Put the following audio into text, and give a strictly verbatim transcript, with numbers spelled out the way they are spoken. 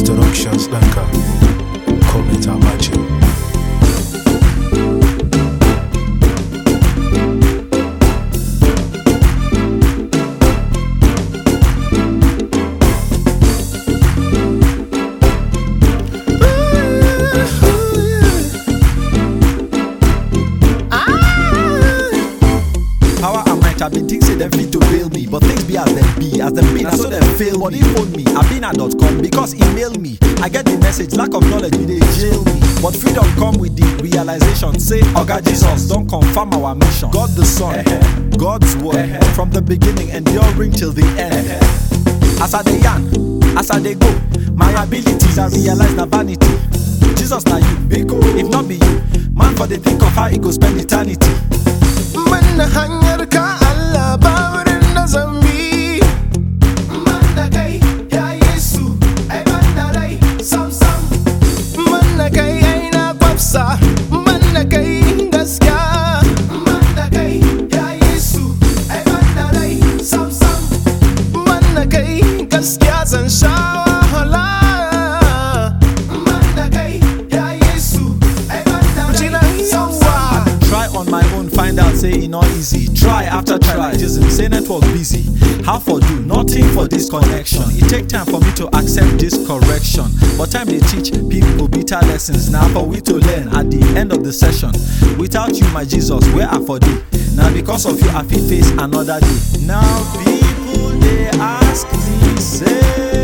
introductions ɗinka komai ta ɓace. Power and might have been things say them fit to bail me, but things be as them be, as them be, and so them fail. But he phone me, abina dot com because email me. I get the message, lack of knowledge, we dey jail me. But freedom come with the realization, say, Oga Jesus, don't confirm our mission. God the Son, God's word, from the beginning, enduring till the end. As I dey yarn, as I dey go, my abilities I realize na vanity. Jesus na you, if not be you, man for the think of how he go spend eternity. Manna hanyar ka Allah ba wurin da zan bi. Manna kai ya Yesu ai banda rai sam sam. Manna kai ai na kwafsa. Manna kai gaskiya. Manna kai ya Yesu ai banda rai sam sam. Manna kai gaskiya zan sha wahala. Manna kai ya Yesu ai banda rai sam sam. Try on my own, find out, say it not easy. Try after try, just say network busy. How for do? Nothing for this connection. It take time for me to accept this correction. But time they teach people bitter lessons. Now for we to learn at the end of the session. Without you, my Jesus, where I for thee? Now because of you, I feel face another day. Now people they ask me, say.